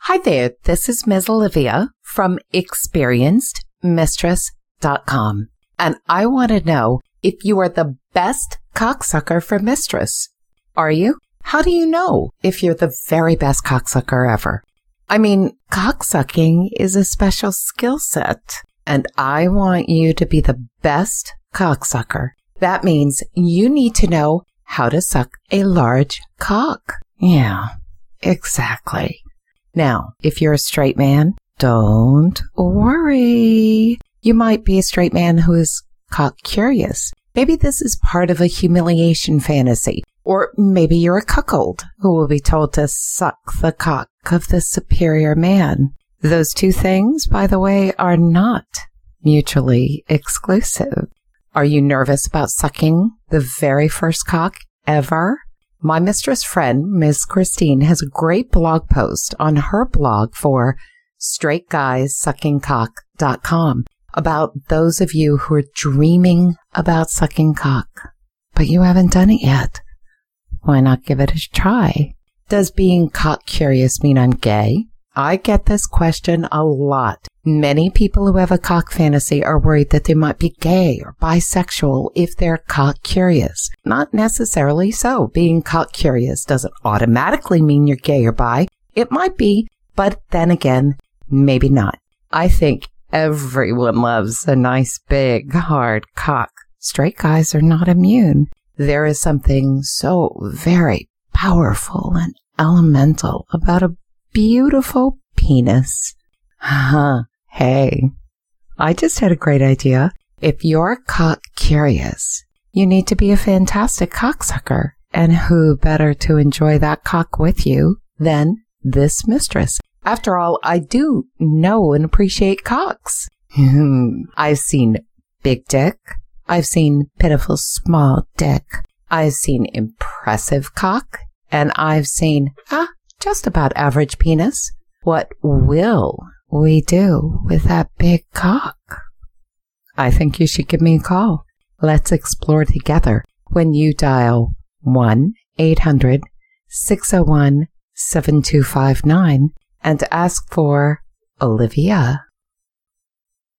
Hi there, this is Ms. Olivia from ExperiencedMistress.com, and I want to know if you are the best cocksucker for mistress. Are you? How do you know if you're the very best cocksucker ever? I mean, cocksucking is a special skill set, and I want you to be the best cocksucker. That means you need to know how to suck a large cock. Yeah, exactly. Now, if you're a straight man, don't worry. You might be a straight man who is cock curious. Maybe this is part of a humiliation fantasy. Or maybe you're a cuckold who will be told to suck the cock of the superior man. Those two things, by the way, are not mutually exclusive. Are you nervous about sucking the very first cock ever? My mistress friend, Ms. Christine, has a great blog post on her blog for straightguyssuckingcock.com about those of you who are dreaming about sucking cock, but you haven't done it yet. Why not give it a try? Does being cock curious mean I'm gay? I get this question a lot. Many people who have a cock fantasy are worried that they might be gay or bisexual if they're cock curious. Not necessarily so. Being cock curious doesn't automatically mean you're gay or bi. It might be, but then again, maybe not. I think everyone loves a nice, big, hard cock. Straight guys are not immune. There is something so very powerful and elemental about a beautiful penis. Hey, I just had a great idea. If you're cock curious, you need to be a fantastic cocksucker. And who better to enjoy that cock with you than this mistress? After all, I do know and appreciate cocks. I've seen big dick. I've seen pitiful small dick. I've seen impressive cock. And I've seen, just about average penis. What will we do with that big cock? I think you should give me a call. Let's explore together when you dial 1-800-601-7259 and ask for Olivia.